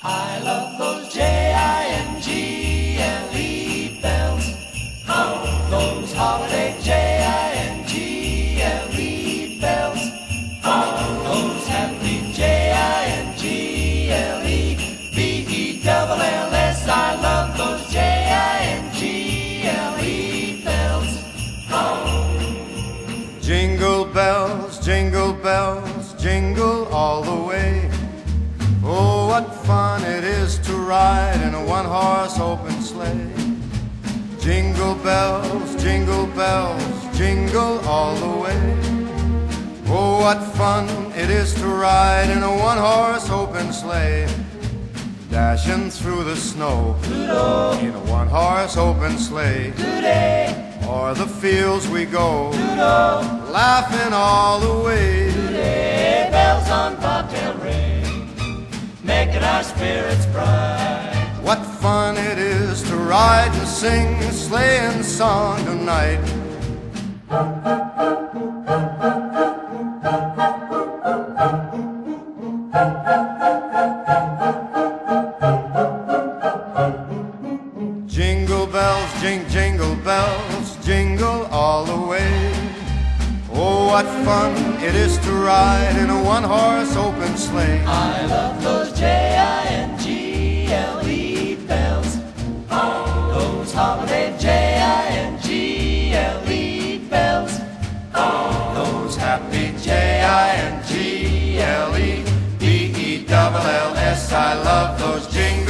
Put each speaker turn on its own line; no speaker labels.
I love those Jingle bells. Oh, those holiday Jingle bells. Oh, those happy Jingle bells. I love those Jingle bells. Oh.
Jingle bells, jingle all the way. Oh, what fun it is to ride in a one-horse open sleigh. Jingle bells, jingle all the way. Oh, what fun it is to ride in a one-horse open sleigh. Dashing through the snow in a one-horse open sleigh. O'er the fields we go, laughing all the way.
Bells on bobtail ring, making our spirits bright.
What fun it is to ride and sing a sleighing song tonight. Jingle bells, jingle bells, jingle all the way. Oh, what fun it is to ride in a one-horse open sleigh.
I love those Jingle bells. Oh, those holiday Jingle bells. Oh,
Those happy Jingle bells. I love those jingle